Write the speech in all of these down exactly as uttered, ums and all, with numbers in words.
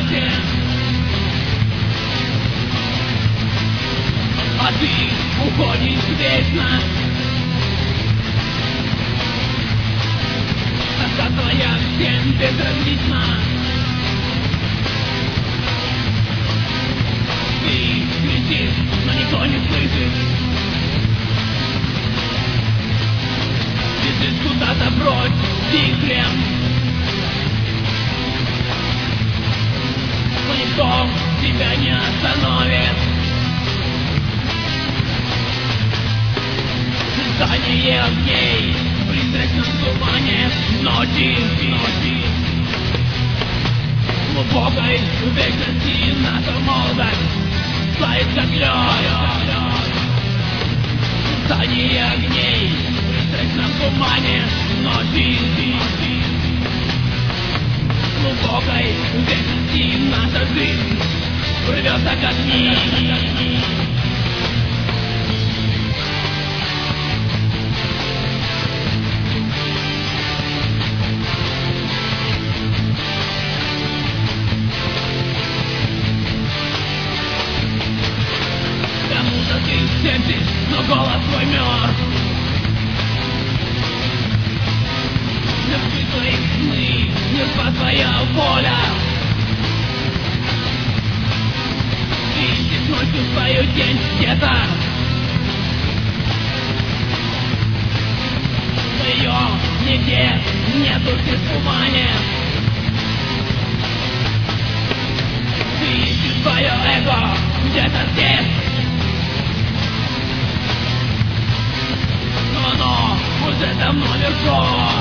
закате, а ты уходишь вечно. Тоска твоя всем безразлична. Ты кричишь, но никто не слышит. Бежишь куда-то прочь вихрем, но никто тебя не остановит. Мерцание огней в призрачном тумане ночи, ночи. В глубокой вечности наша молодость тает как лед. Мерцание огней в призрачном тумане ночи, ночи. В глубокой вечности наша жизнь рвется как нить. Но голос твой мертв. Мертвы твои сны, мертва твоя воля. Ты ищешь ночью свою тень где-то. Ее нигде нету в тумане. Ты ищешь свое эго где-то здесь. Оно уже давно мертво.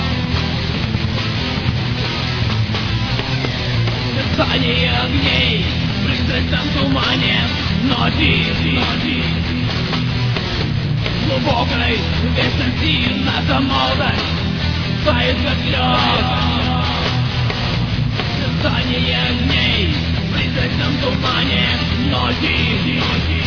Мерцание огней в призрачном тумане ночи, ночи. В глубокой вечности наша молодость тает как лед. Мерцание огней в призрачном тумане ночи, ночи.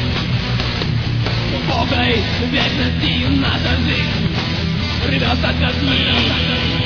В глубокой вечности наша жизнь рвется как нить.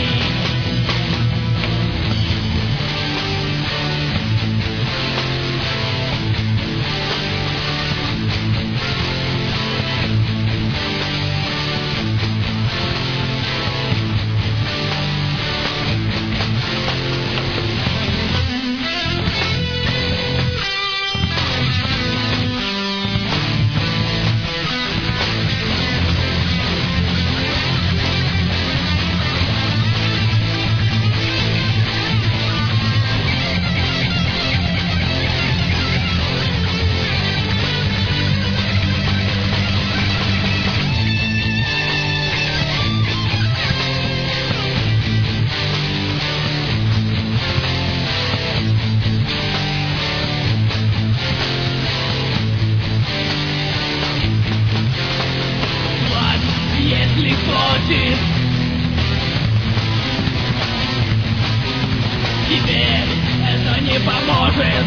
Тебе это не поможет.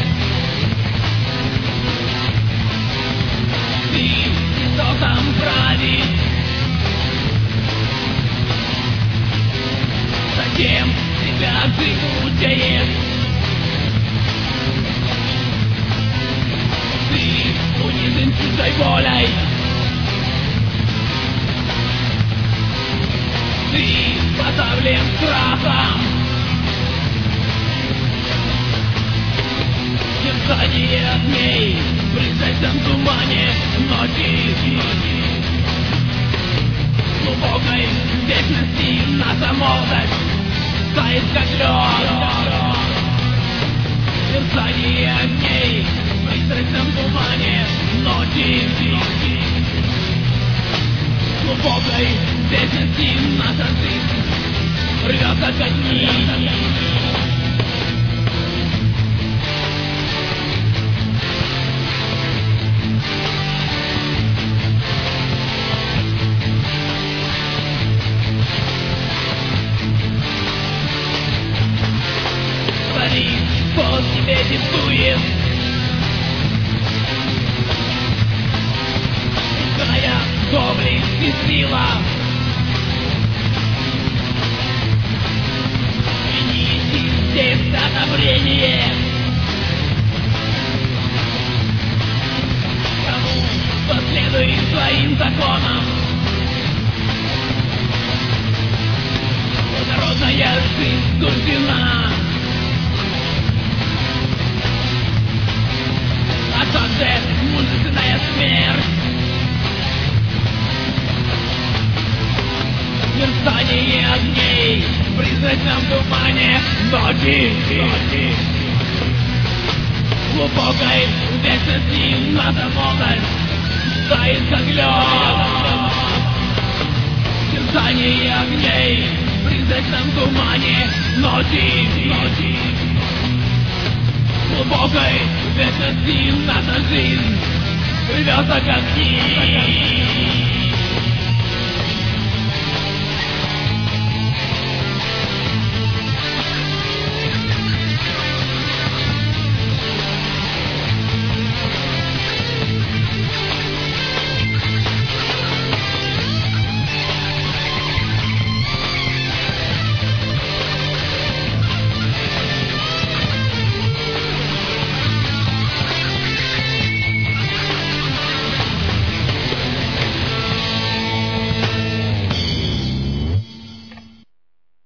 Ты не создан править. Зачем тебя ты мучаешь? Ты унижен чужой волей. Ты подавлен страхом. Мерцание огней в призрачном тумане ночи. В глубокой вечности наша молодость тает как лед. Мерцание огней в призрачном тумане ночи. В глубокой вечности наша жизнь рвется как нить. Пол тебе диктует, какая доблесть и сила. Винить здесь одобрение. своим законам. Народная жизнь суждена. А также мужественная смерть. Мерцание огней в призрачном тумане ночи. Глубокой вечности наша молодость стоит как лед. Мерцание огней в призрачном тумане ночи. Глубокой вечности наша жизнь рвется как нить.